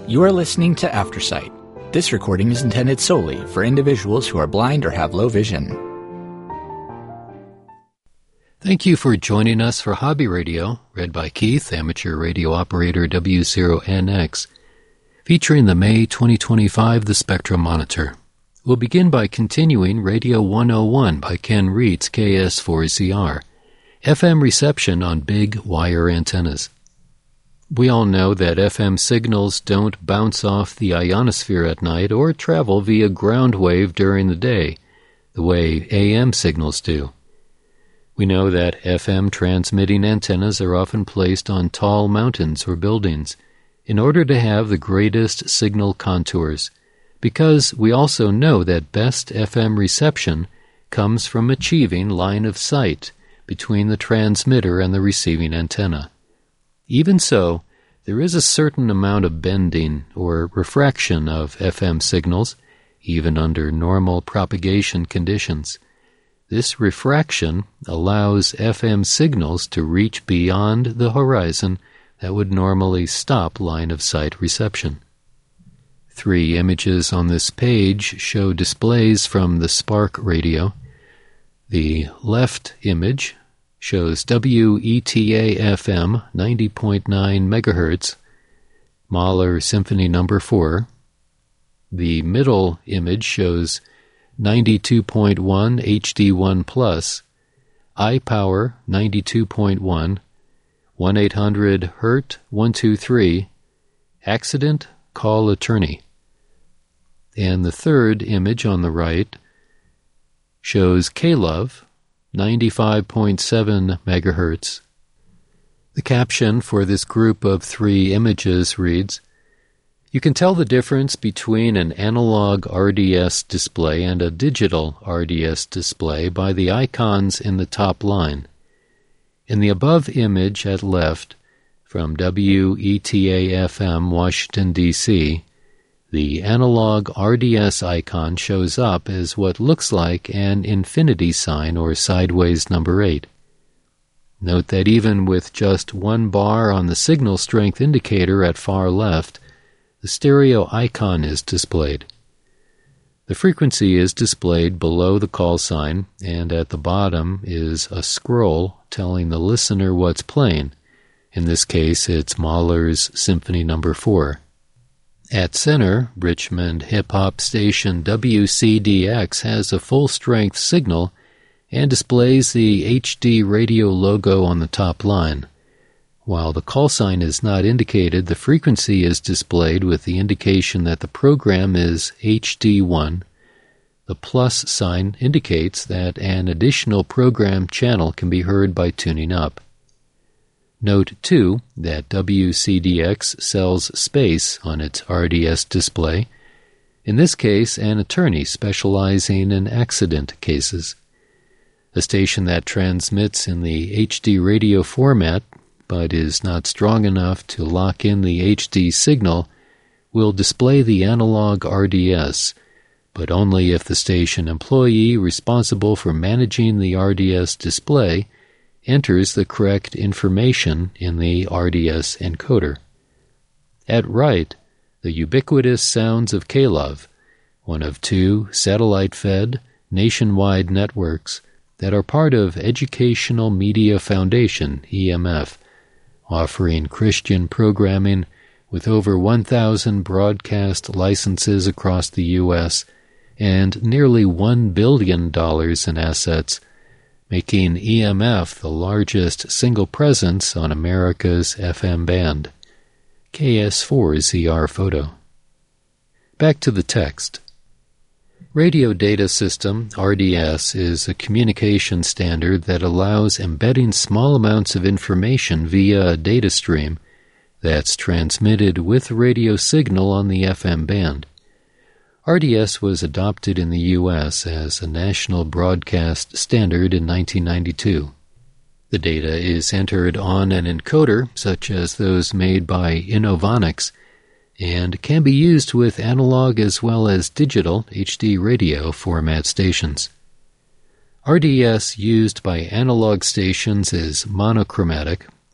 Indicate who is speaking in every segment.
Speaker 1: You are listening to Aftersight. This recording is intended solely for individuals who are blind or have low vision.
Speaker 2: Thank you for joining us for Hobby Radio, read by Keith, amateur radio operator W0NX, featuring the May 2025 The Spectrum Monitor. We'll begin by continuing Radio 101 by Ken Reitz, KS4ZR, FM reception on big wire antennas. We all know that FM signals don't bounce off the ionosphere at night or travel via ground wave during the day, the way AM signals do. We know that FM transmitting antennas are often placed on tall mountains or buildings in order to have the greatest signal contours, because we also know that best FM reception comes from achieving line of sight between the transmitter and the receiving antenna. Even so, there is a certain amount of bending or refraction of FM signals, even under normal propagation conditions. This refraction allows FM signals to reach beyond the horizon that would normally stop line-of-sight reception. 3 images on this page show displays from the Spark radio. The left image shows WETA-FM 90.9 MHz, Mahler Symphony No. 4. The middle image shows 92.1 HD1 Plus, iPower 92.1, 1-800 HURT 123, Accident, Call Attorney. And the third image on the right shows KLove 95.7 MHz. The caption for this group of 3 images reads, "You can tell the difference between an analog RDS display and a digital RDS display by the icons in the top line. In the above image at left, from WETA-FM Washington, D.C., the analog RDS icon shows up as what looks like an infinity sign or sideways number 8. Note that even with just 1 bar on the signal strength indicator at far left, the stereo icon is displayed. The frequency is displayed below the call sign, and at the bottom is a scroll telling the listener what's playing. In this case, it's Mahler's Symphony No. 4. At center, Richmond hip-hop station WCDX has a full-strength signal and displays the HD radio logo on the top line. While the call sign is not indicated, the frequency is displayed with the indication that the program is HD1. The plus sign indicates that an additional program channel can be heard by tuning up. Note, too, that WCDX sells space on its RDS display, in this case an attorney specializing in accident cases. A station that transmits in the HD radio format but is not strong enough to lock in the HD signal will display the analog RDS, but only if the station employee responsible for managing the RDS display enters the correct information in the RDS encoder. At right, the ubiquitous sounds of KLove, one of 2 satellite-fed, nationwide networks that are part of Educational Media Foundation, EMF, offering Christian programming with over 1,000 broadcast licenses across the U.S. and nearly $1 billion in assets, making EMF the largest single presence on America's FM band. KS4ZR photo. Back to the text. Radio Data System, RDS, is a communication standard that allows embedding small amounts of information via a data stream that's transmitted with radio signal on the FM band. RDS was adopted in the U.S. as a national broadcast standard in 1992. The data is entered on an encoder, such as those made by Innovonics, and can be used with analog as well as digital HD radio format stations. RDS used by analog stations is monochromatic,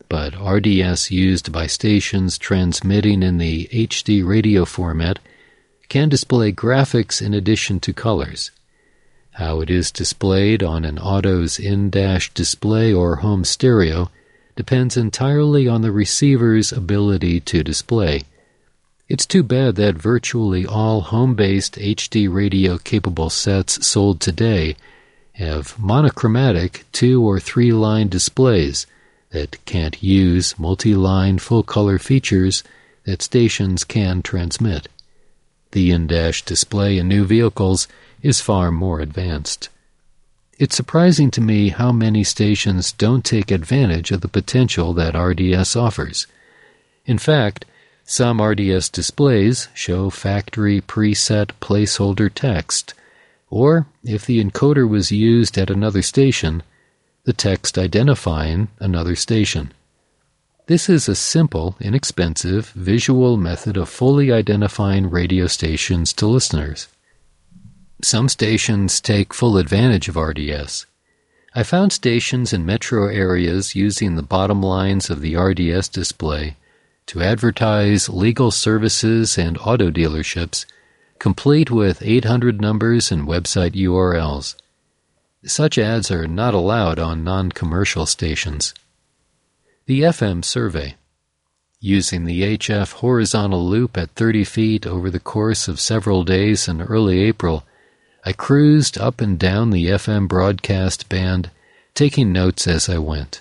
Speaker 2: but RDS used by stations transmitting in the HD radio format can display graphics in addition to colors. How it is displayed on an auto's in-dash display or home stereo depends entirely on the receiver's ability to display. It's too bad that virtually all home-based HD radio-capable sets sold today have monochromatic 2- or 3-line displays that can't use multi-line full-color features that stations can transmit. The in-dash display in new vehicles is far more advanced. It's surprising to me how many stations don't take advantage of the potential that RDS offers. In fact, some RDS displays show factory preset placeholder text, or, if the encoder was used at another station, the text identifying another station. This is a simple, inexpensive, visual method of fully identifying radio stations to listeners. Some stations take full advantage of RDS. I found stations in metro areas using the bottom lines of the RDS display to advertise legal services and auto dealerships, complete with 800 numbers and website URLs. Such ads are not allowed on non-commercial stations. The FM survey. Using the HF horizontal loop at 30 feet over the course of several days in early April, I cruised up and down the FM broadcast band, taking notes as I went.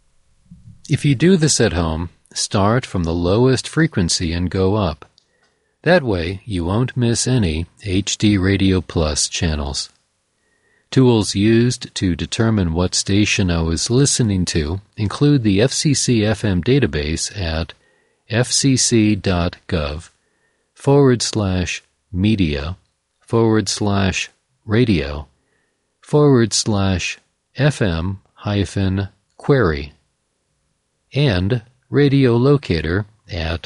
Speaker 2: If you do this at home, start from the lowest frequency and go up. That way, you won't miss any HD Radio Plus channels. Tools used to determine what station I was listening to include the FCC FM database at fcc.gov/media/radio/FM-query and Radio Locator at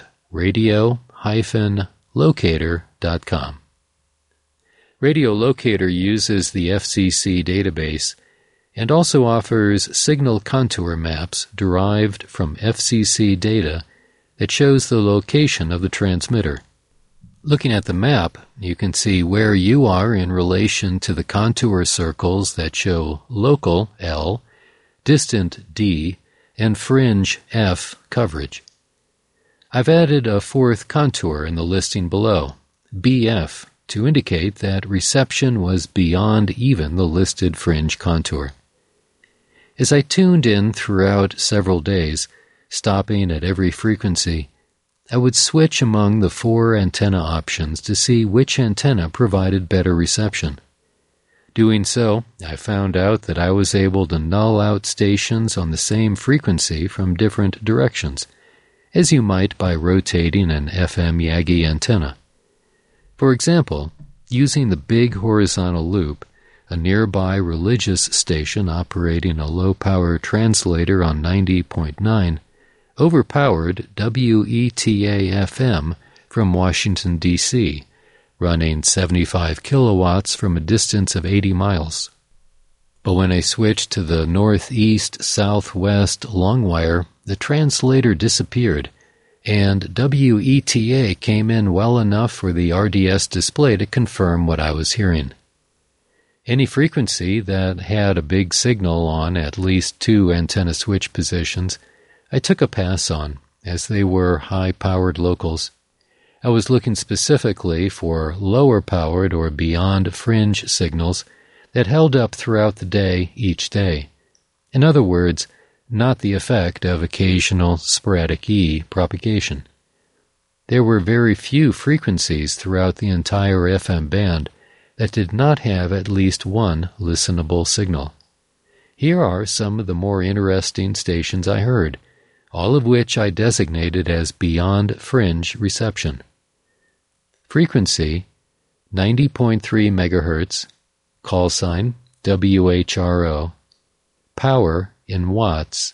Speaker 2: radio-locator.com. Radio Locator uses the FCC database and also offers signal contour maps derived from FCC data that shows the location of the transmitter. Looking at the map, you can see where you are in relation to the contour circles that show local L, distant D, and fringe F coverage. I've added a fourth contour in the listing below, BF, to indicate that reception was beyond even the listed fringe contour. As I tuned in throughout several days, stopping at every frequency, I would switch among the 4 antenna options to see which antenna provided better reception. Doing so, I found out that I was able to null out stations on the same frequency from different directions, as you might by rotating an FM Yagi antenna. For example, using the big horizontal loop, a nearby religious station operating a low-power translator on 90.9 overpowered WETA-FM from Washington, D.C., running 75 kilowatts from a distance of 80 miles. But when I switched to the northeast-southwest long wire, the translator disappeared, and WETA came in well enough for the RDS display to confirm what I was hearing. Any frequency that had a big signal on at least 2 antenna switch positions, I took a pass on, as they were high-powered locals. I was looking specifically for lower-powered or beyond fringe signals that held up throughout the day each day. In other words, not the effect of occasional sporadic E propagation. There were very few frequencies throughout the entire FM band that did not have at least one listenable signal. Here are some of the more interesting stations I heard, all of which I designated as beyond fringe reception. Frequency 90.3 MHz, call sign WHRO, power in watts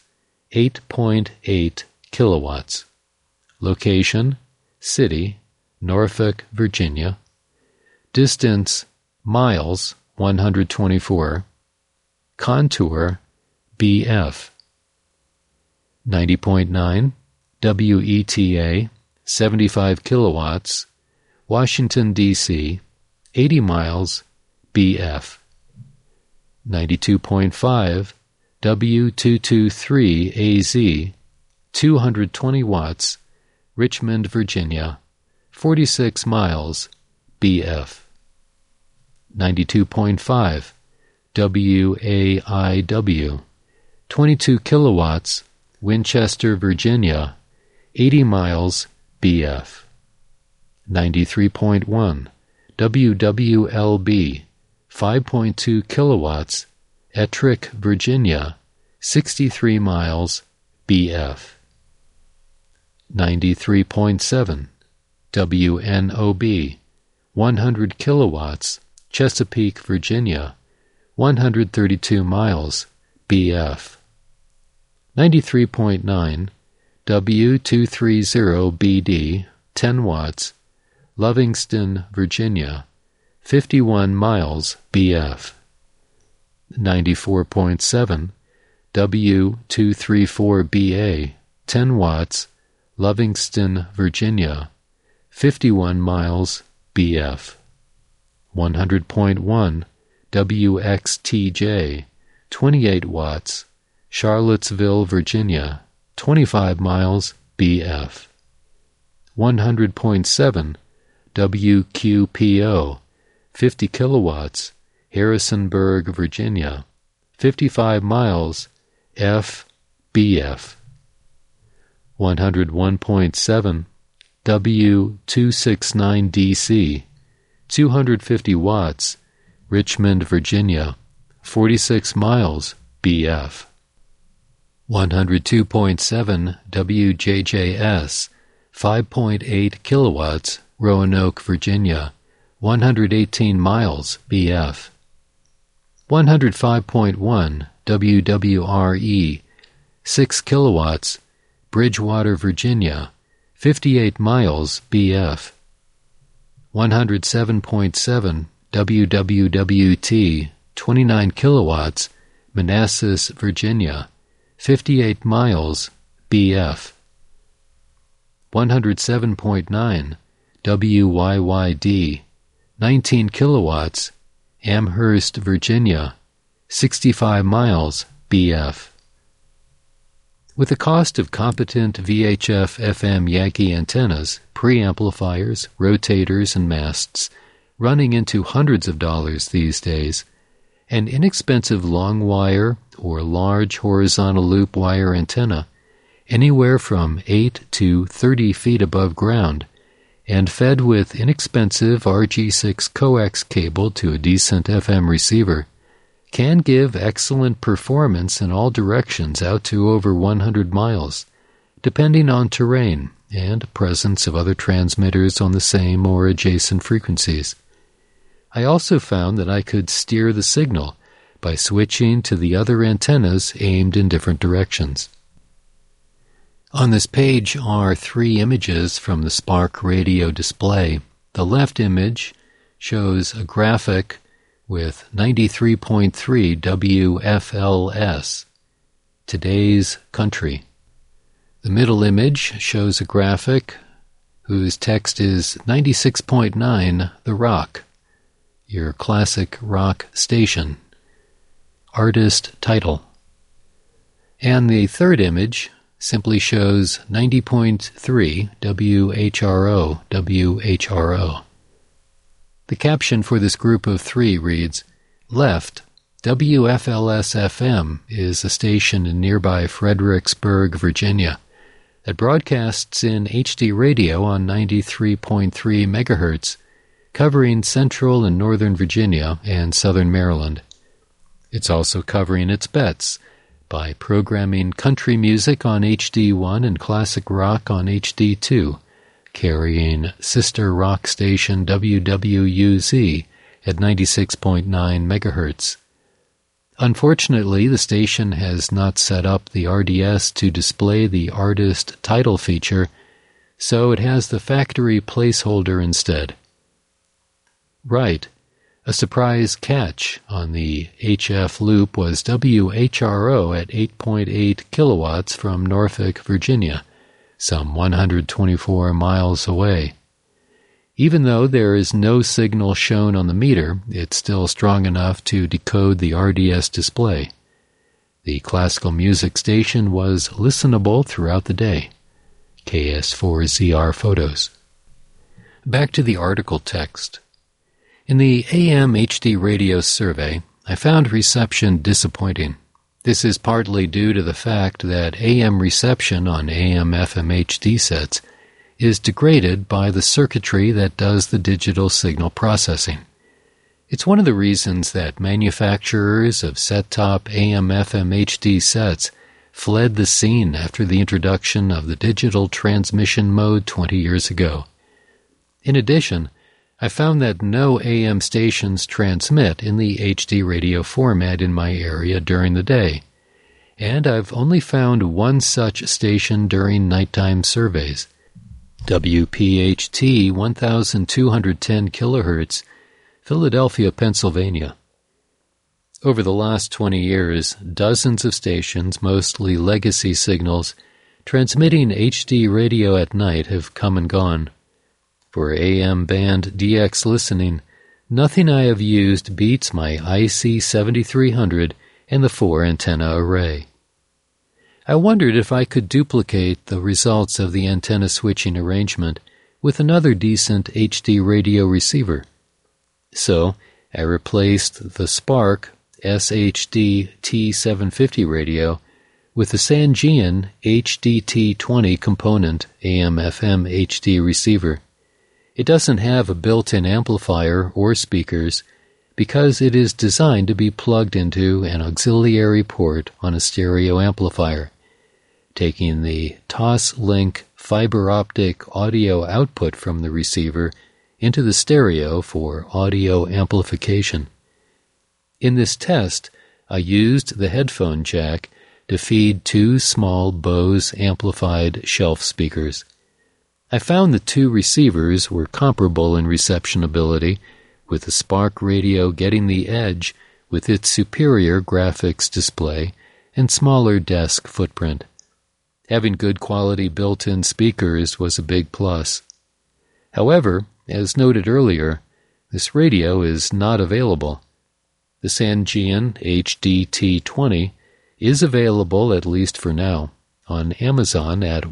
Speaker 2: 8.8 kilowatts. Location, city, Norfolk, Virginia. Distance, miles 124. Contour, BF. 90.9 WETA, 75 kilowatts, Washington, D.C., 80 miles, BF. 92.5 W223AZ, 220 watts, Richmond, Virginia, 46 miles, BF. 92.5 WAIW, 22 kilowatts, Winchester, Virginia, 80 miles, BF. 93.1 WWLB, 5.2 kilowatts, Ettrick, Virginia, 63 miles, BF. 93.7 WNOB, 100 kilowatts, Chesapeake, Virginia, 132 miles, BF. 93.9 W230BD, 10 watts, Lovingston, Virginia, 51 miles, BF. 94.7 W234BA, 10 watts, Lovingston, Virginia, 51 miles, BF. 100.1 WXTJ, 28 watts, Charlottesville, Virginia, 25 miles, BF. 100.7 WQPO, 50 kilowatts, Harrisonburg, Virginia, 55 miles, FBF. 101.7 W269DC, 250 watts, Richmond, Virginia, 46 miles, BF. 102.7 WJJS, 5.8 kilowatts, Roanoke, Virginia, 118 miles, BF. 105.1 WWRE, 6 kilowatts, Bridgewater, Virginia, 58 miles, BF. 107.7 WWWT, 29 kilowatts, Manassas, Virginia, 58 miles, BF. 107.9 WYYD, 19 kilowatts, Amherst, Virginia, 65 miles, BF. With the cost of competent VHF FM Yankee antennas, preamplifiers, rotators, and masts running into hundreds of dollars these days, an inexpensive long wire or large horizontal loop wire antenna anywhere from 8 to 30 feet above ground and fed with inexpensive RG6 coax cable to a decent FM receiver can give excellent performance in all directions out to over 100 miles, depending on terrain and presence of other transmitters on the same or adjacent frequencies. I also found that I could steer the signal by switching to the other antennas aimed in different directions. On this page are 3 images from the Spark radio display. The left image shows a graphic with 93.3 WFLS, today's country. The middle image shows a graphic whose text is 96.9 The Rock, your classic rock station. Artist title. And the third image simply shows 90.3 WHRO. The caption for this group of 3 reads, Left, WFLS-FM is a station in nearby Fredericksburg, Virginia, that broadcasts in HD radio on 93.3 megahertz, covering central and northern Virginia and southern Maryland. It's also covering its bets by programming country music on HD1 and classic rock on HD2, carrying sister rock station WWUZ at 96.9 megahertz. Unfortunately, the station has not set up the RDS to display the artist title feature, so it has the factory placeholder instead. Right, A surprise catch on the HF loop was WHRO at 8.8 kilowatts from Norfolk, Virginia, some 124 miles away. Even though there is no signal shown on the meter, it's still strong enough to decode the RDS display. The classical music station was listenable throughout the day. KS4ZR photos. Back to the article text. In the AM HD radio survey, I found reception disappointing. This is partly due to the fact that AM reception on AM/FM HD sets is degraded by the circuitry that does the digital signal processing. It's one of the reasons that manufacturers of set-top AM/FM HD sets fled the scene after the introduction of the digital transmission mode 20 years ago. In addition, I found that no AM stations transmit in the HD radio format in my area during the day, and I've only found one such station during nighttime surveys. WPHT 1210 kHz, Philadelphia, Pennsylvania. Over the last 20 years, dozens of stations, mostly legacy signals, transmitting HD radio at night have come and gone. For AM band DX listening, nothing I have used beats my IC7300 and the 4-antenna array. I wondered if I could duplicate the results of the antenna switching arrangement with another decent HD radio receiver. So, I replaced the Spark SHD T750 radio with the Sangean HDT20 component AM/FM HD receiver. It doesn't have a built-in amplifier or speakers because it is designed to be plugged into an auxiliary port on a stereo amplifier, taking the Toslink fiber optic audio output from the receiver into the stereo for audio amplification. In this test, I used the headphone jack to feed two small Bose amplified shelf speakers. I found the two receivers were comparable in reception ability, with the Spark radio getting the edge with its superior graphics display and smaller desk footprint. Having good quality built-in speakers was a big plus. However, as noted earlier, this radio is not available. The Sangean HDT20 is available, at least for now, on Amazon at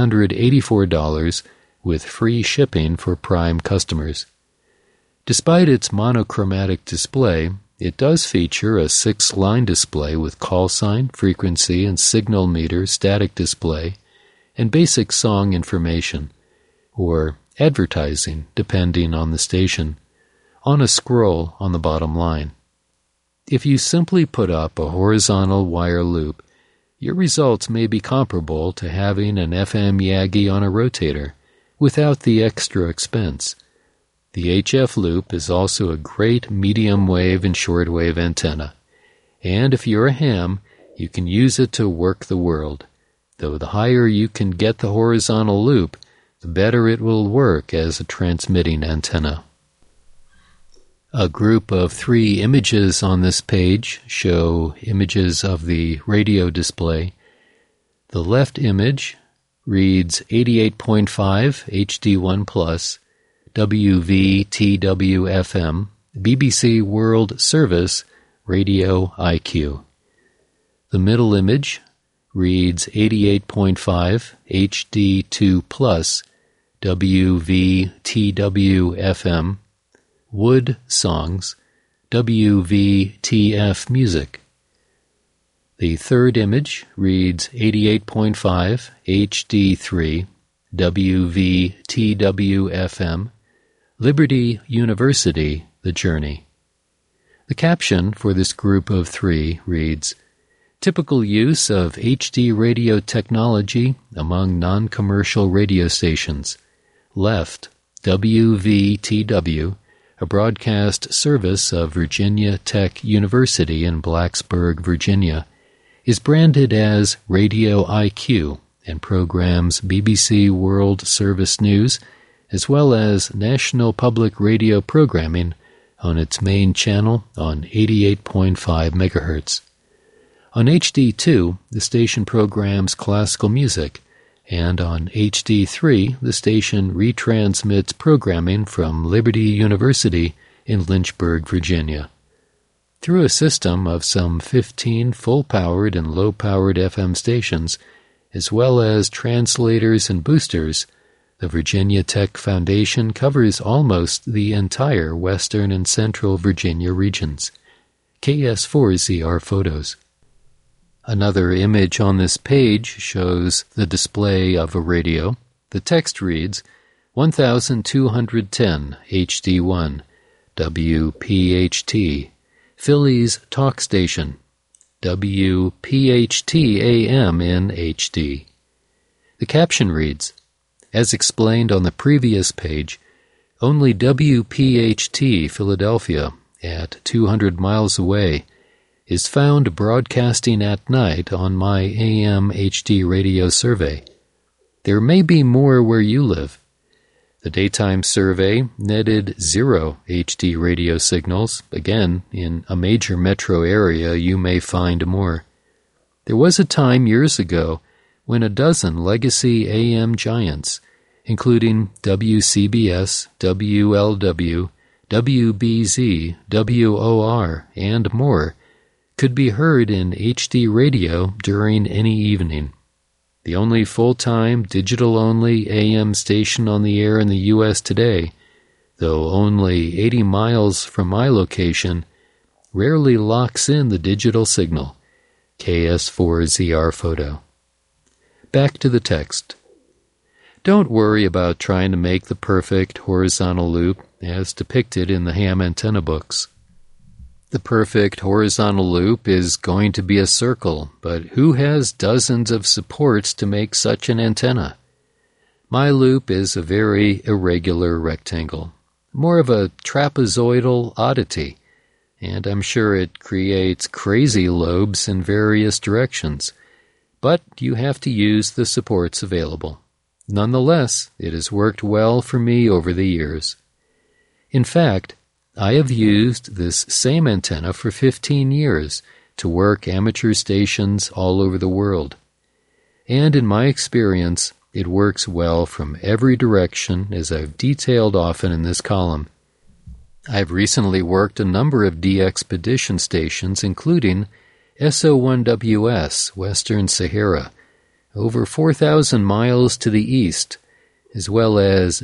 Speaker 2: $184 with free shipping for Prime customers. Despite its monochromatic display, it does feature a 6-line display with call sign, frequency, and signal meter static display, and basic song information, or advertising, depending on the station, on a scroll on the bottom line. If you simply put up a horizontal wire loop, your results may be comparable to having an FM Yagi on a rotator, without the extra expense. The HF loop is also a great medium-wave and short-wave antenna, and if you're a ham, you can use it to work the world, though the higher you can get the horizontal loop, the better it will work as a transmitting antenna. A group of 3 images on this page show images of the radio display. The left image reads 88.5 HD1 Plus, WVTW-FM, BBC World Service, Radio IQ. The middle image reads 88.5 HD2 Plus, WVTW-FM, Wood Songs, WVTF Music. The third image reads 88.5 HD3 WVTW-FM, Liberty University, The Journey. The caption for this group of 3 reads, Typical use of HD radio technology among non-commercial radio stations. Left, WVTW, a broadcast service of Virginia Tech University in Blacksburg, Virginia, is branded as Radio IQ and programs BBC World Service News as well as national public radio programming on its main channel on 88.5 MHz. On HD2, the station programs classical music, and on HD3, the station retransmits programming from Liberty University in Lynchburg, Virginia. Through a system of some 15 full-powered and low-powered FM stations, as well as translators and boosters, the Virginia Tech Foundation covers almost the entire western and central Virginia regions. KS4ZR photos. Another image on this page shows the display of a radio. The text reads 1210 HD1 WPHT Phillies Talk Station WPHT AM in HD. The caption reads, as explained on the previous page, only WPHT Philadelphia, at 200 miles away, is found broadcasting at night on my AM HD radio survey. There may be more where you live. The daytime survey netted 0 HD radio signals. Again, in a major metro area, you may find more. There was a time years ago when a dozen legacy AM giants, including WCBS, WLW, WBZ, WOR, and more, could be heard in HD radio during any evening. The only full-time, digital-only AM station on the air in the U.S. today, though only 80 miles from my location, rarely locks in the digital signal. KS4ZR photo. Back to the text. Don't worry about trying to make the perfect horizontal loop as depicted in the ham antenna books. The perfect horizontal loop is going to be a circle, but who has dozens of supports to make such an antenna? My loop is a very irregular rectangle, more of a trapezoidal oddity, and I'm sure it creates crazy lobes in various directions, but you have to use the supports available. Nonetheless, it has worked well for me over the years. In fact, I have used this same antenna for 15 years to work amateur stations all over the world. And in my experience, it works well from every direction, as I've detailed often in this column. I've recently worked a number of D-Expedition stations, including SO1WS, Western Sahara, over 4,000 miles to the east, as well as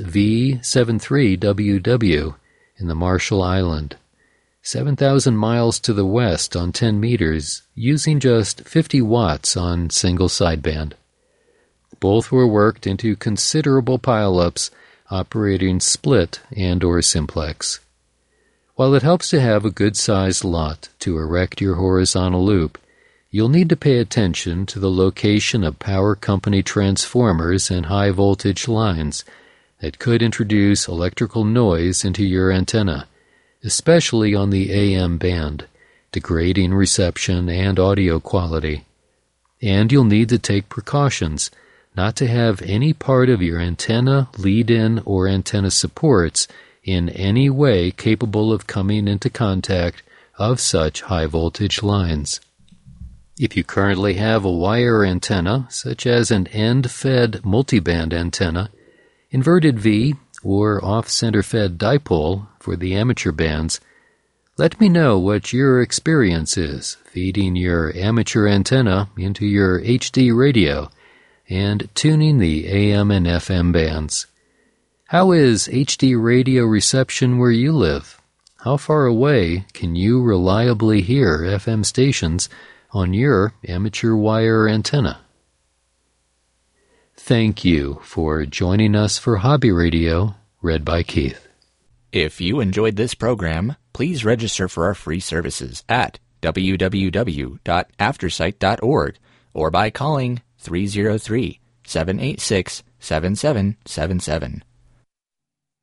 Speaker 2: V73WW, in the Marshall Island, 7,000 miles to the west on 10 meters, using just 50 watts on single sideband. Both were worked into considerable pile-ups, operating split and or simplex. While it helps to have a good-sized lot to erect your horizontal loop, you'll need to pay attention to the location of power company transformers and high-voltage lines that could introduce electrical noise into your antenna, especially on the AM band, degrading reception and audio quality. And you'll need to take precautions not to have any part of your antenna, lead-in, or antenna supports in any way capable of coming into contact of such high-voltage lines. If you currently have a wire antenna, such as an end-fed multiband antenna, inverted V, or off-center fed dipole for the amateur bands, let me know what your experience is feeding your amateur antenna into your HD radio and tuning the AM and FM bands. How is HD radio reception where you live? How far away can you reliably hear FM stations on your amateur wire antenna? Thank you for joining us for Hobby Radio, read by Keith.
Speaker 1: If you enjoyed this program, please register for our free services at www.aftersight.org or by calling 303-786-7777.